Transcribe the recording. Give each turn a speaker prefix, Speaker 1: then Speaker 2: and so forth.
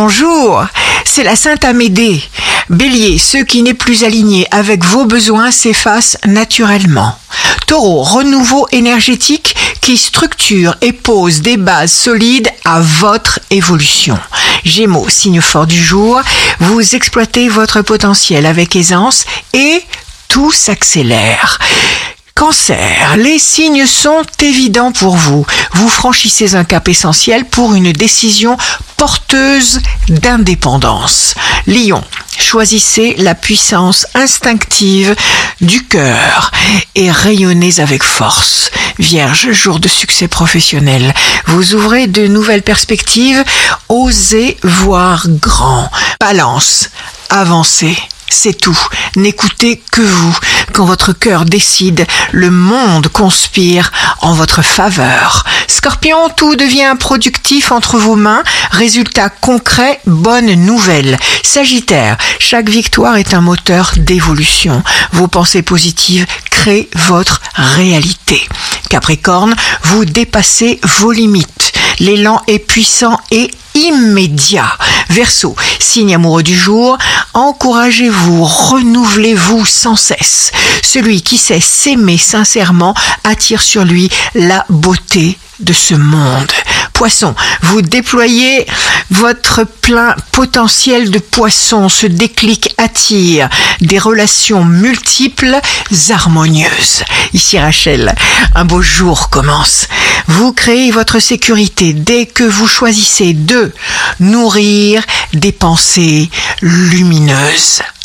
Speaker 1: bonjour, c'est la Sainte Amédée. Bélier, ce qui n'est plus aligné avec vos besoins s'efface naturellement. Taureau, renouveau énergétique qui structure et pose des bases solides à votre évolution. Gémeaux, signe fort du jour, vous exploitez votre potentiel avec aisance et tout s'accélère. Cancer, les signes sont évidents pour vous. Vous franchissez un cap essentiel pour une décision porteuse d'indépendance. Lion, choisissez la puissance instinctive du cœur et rayonnez avec force. Vierge, jour de succès professionnel. Vous ouvrez de nouvelles perspectives, osez voir grand. Balance, avancez. C'est tout. N'écoutez que vous. Quand votre cœur décide, le monde conspire en votre faveur. Scorpion, tout devient productif entre vos mains. Résultat concret, bonne nouvelle. Sagittaire, chaque victoire est un moteur d'évolution. Vos pensées positives créent votre réalité. Capricorne, vous dépassez vos limites. L'élan est puissant et immédiat. Verseau, signe amoureux du jour, encouragez-vous, renouvelez-vous sans cesse. Celui qui sait s'aimer sincèrement attire sur lui la beauté de ce monde. Poisson, vous déployez votre plein potentiel de poisson. Ce déclic attire des relations multiples, harmonieuses. Ici Rachel, un beau jour commence. Vous créez votre sécurité dès que vous choisissez de nourrir des pensées lumineuses.